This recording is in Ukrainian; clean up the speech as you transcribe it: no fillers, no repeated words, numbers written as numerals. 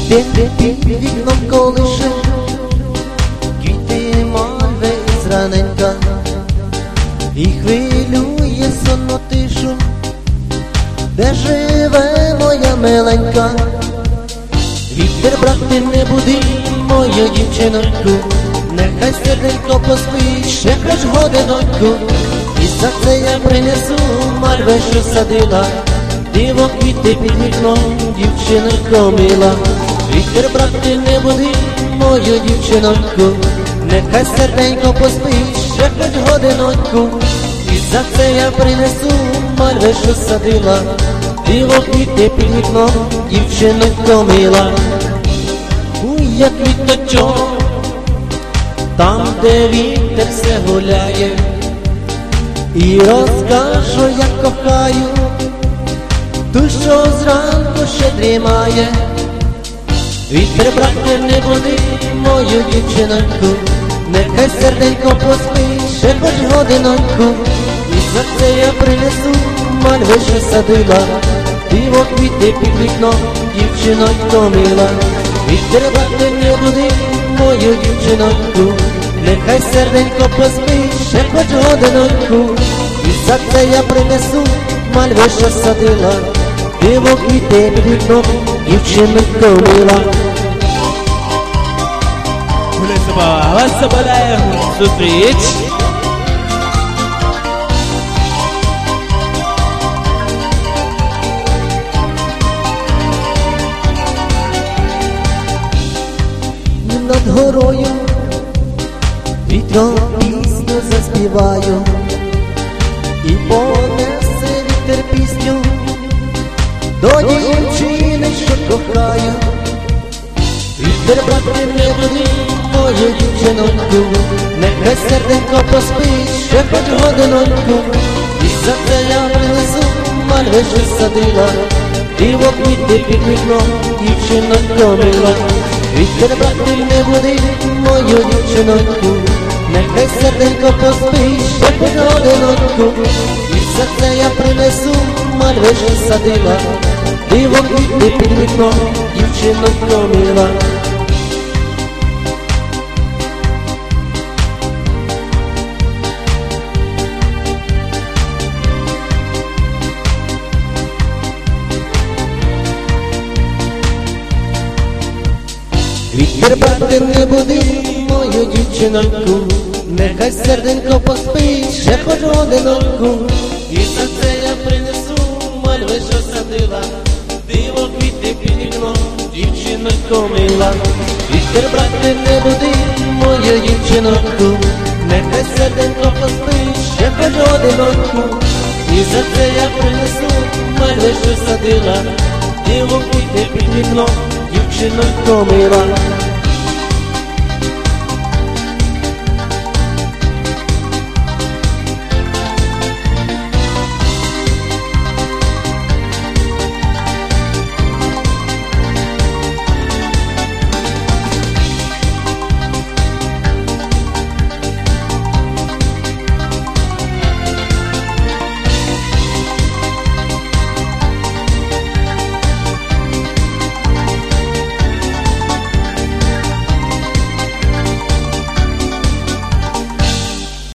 Квіти під вікном колише, квіти мальви зраненька, і хвилює сонну тишу, де живе моя миленька. Вітер, брате, не буди мою дівчиноньку, нехай серденько поспить ще хоч годиноньку. І за це я принесу мальви, що садила, диво квіти під вікном, дівчинонько мила. Вітер, брате, не буди мою дівчиноньку, нехай серденько поспить ще хоч годиноньку. І за це я принесу мальви, що садила, диво квіти під вікном, дівчинонько мила. Я квіточок, там, де вітер все гуляє, і розкажу, як кохаю ту, що зранку ще дрімає. Вітер, брате, не буди мою дівчиноньку, нехай серденько поспить ще хоч годиноньку. І за це я принесу мальви, що садила, диво квіти під вікном, дівчинонько мила. Вітер, брате, не буди мою дівчиноньку, нехай серденько поспить ще хоч годиноньку. І за це я принесу мальви, що садила, диво квіти під вікном, дівчинонько мила. Вас забирає зустріч. Над горою вітром пісню заспіваю, і понесе вітер пісню до дівчини, що кохаю. Вітер, брате, не буди мою дівчиноньку, нехай серденько поспить ще хоч годиноньку. І за це я принесу мальви, що садила, диво квіти під вікном, дівчинонько мила. Вітер, брате, не буди мою дівчиноньку, нехай серденько поспить ще хоч годиноньку. І за це я принесу мальви, що садила, диво квіти під вікном, дівчинонько мила. Вітер, брате, не буди мою дівчиноньку, нехай серденько поспить ще хоч годиноньку. І за це я принесу мальви, що садила, диво квіти під вікном, дівчинонько мила. Вітер, брате, не буди мою дівчиноньку, нехай серденько поспить ще хоч годиноньку. І за це я принесу мальви, що садила, диво квіти під вікном, дівчинонько мила.